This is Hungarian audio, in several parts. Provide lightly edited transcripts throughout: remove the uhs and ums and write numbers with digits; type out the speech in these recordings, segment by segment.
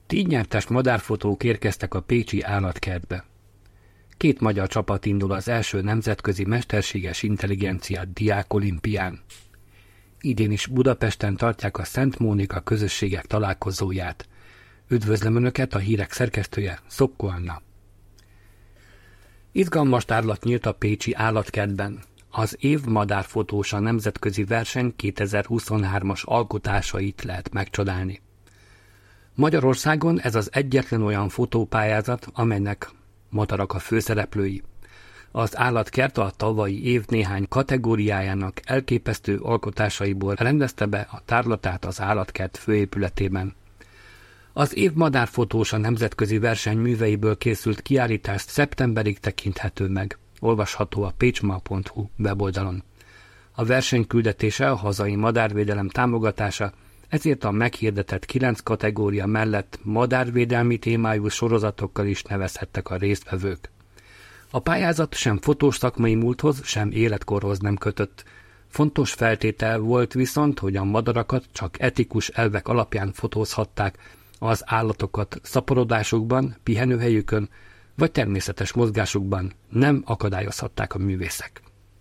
Díjnyertes madárfotók érkeztek a pécsi állatkertbe. 2 magyar csapat indul az első nemzetközi mesterséges intelligencia diákolimpián. Idén is Budapesten tartják a Szent Mónika közösségek találkozóját. Üdvözlöm Önöket, a hírek szerkesztője, Szopko Anna. Izgalmas tárlat nyílt a pécsi állatkertben. Az év madárfotósa nemzetközi verseny 2023-as alkotásait lehet megcsodálni. Magyarországon ez az egyetlen olyan fotópályázat, amelynek madarak a főszereplői. Az állatkert a tavalyi év néhány kategóriájának elképesztő alkotásaiból rendezte be a tárlatát az állatkert főépületében. Az év madárfotósa nemzetközi verseny műveiből készült kiállítás szeptemberig tekinthető meg, olvasható a pécsma.hu weboldalon. A verseny küldetése a hazai madárvédelem támogatása, ezért a meghirdetett 9 kategória mellett madárvédelmi témájú sorozatokkal is nevezhettek a résztvevők. A pályázat sem fotós szakmai múlthoz, sem életkorhoz nem kötött. Fontos feltétel volt viszont, hogy a madarakat csak etikus elvek alapján fotózhatták, az állatokat szaporodásukban, pihenőhelyükön vagy természetes mozgásukban nem akadályozhatták a művészek.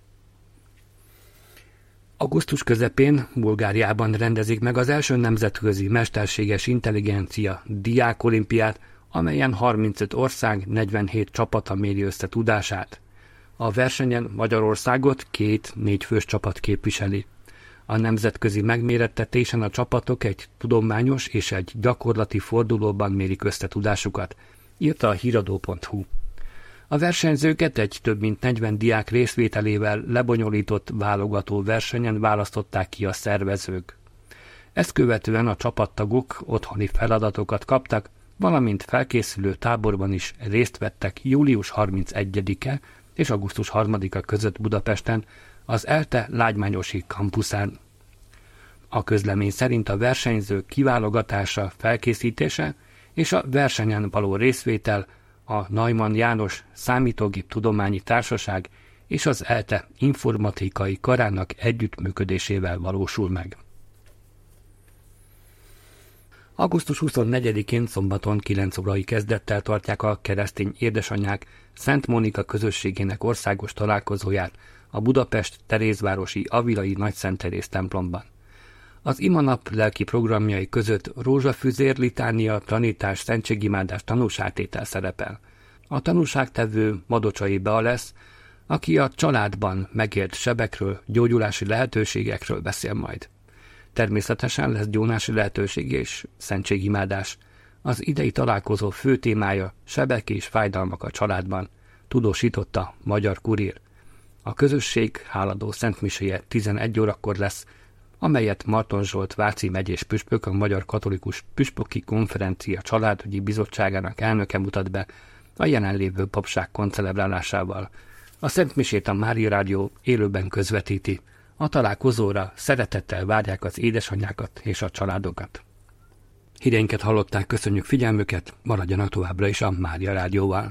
Augusztus közepén Bulgáriában rendezik meg az első nemzetközi mesterséges intelligencia diákolimpiát, amelyen 35 ország 47 csapata méri össze tudását. A versenyen Magyarországot 2-4 fős csapat képviseli. A nemzetközi megmérettetésen a csapatok egy tudományos és egy gyakorlati fordulóban mérik össze tudásukat, írta a híradó.hu. A versenyzőket egy több mint 40 diák részvételével lebonyolított válogató versenyen választották ki a szervezők. Ezt követően a csapattagok otthoni feladatokat kaptak, valamint felkészülő táborban is részt vettek július 31-e és augusztus 3-a között Budapesten, az ELTE lágymányosi kampuszán. A közlemény szerint a versenyzők kiválogatása, felkészítése és a versenyen való részvétel a Neumann János Számítógép-tudományi Társaság és az ELTE informatikai karának együttműködésével valósul meg. Augusztus 24-én szombaton 9 órai kezdettel tartják a keresztény édesanyák Szent Mónika közösségének országos találkozóját a Budapest Terézvárosi Avilai Nagyszent Teréz templomban. Az imanap lelki programjai között rózsafüzér, litánia, tanítás, szentségimádás, tanúságtétel szerepel. A tanúságtevő Madocsai Bea lesz, aki a családban megélt sebekről, gyógyulási lehetőségekről beszél majd. Természetesen lesz gyónási lehetőség és szentségimádás. Az idei találkozó fő témája sebek és fájdalmak a családban, tudósította Magyar Kurír. A közösség háladó szentmiséje 11 órakor lesz, amelyet Marton Zsolt Váci megyés püspök, a Magyar Katolikus Püspöki Konferencia Családügyi Bizottságának elnöke mutat be a jelenlévő papság koncelebrálásával. A szentmisét a Mária Rádió élőben közvetíti. A találkozóra szeretettel várják az édesanyákat és a családokat. Híreinket hallották, köszönjük figyelmüket, maradjanak továbbra is a Mária Rádióval.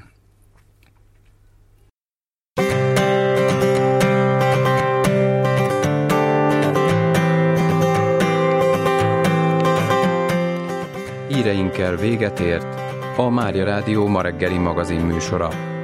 Híreinkkel véget ért a Mária Rádió ma reggeli magazin műsora.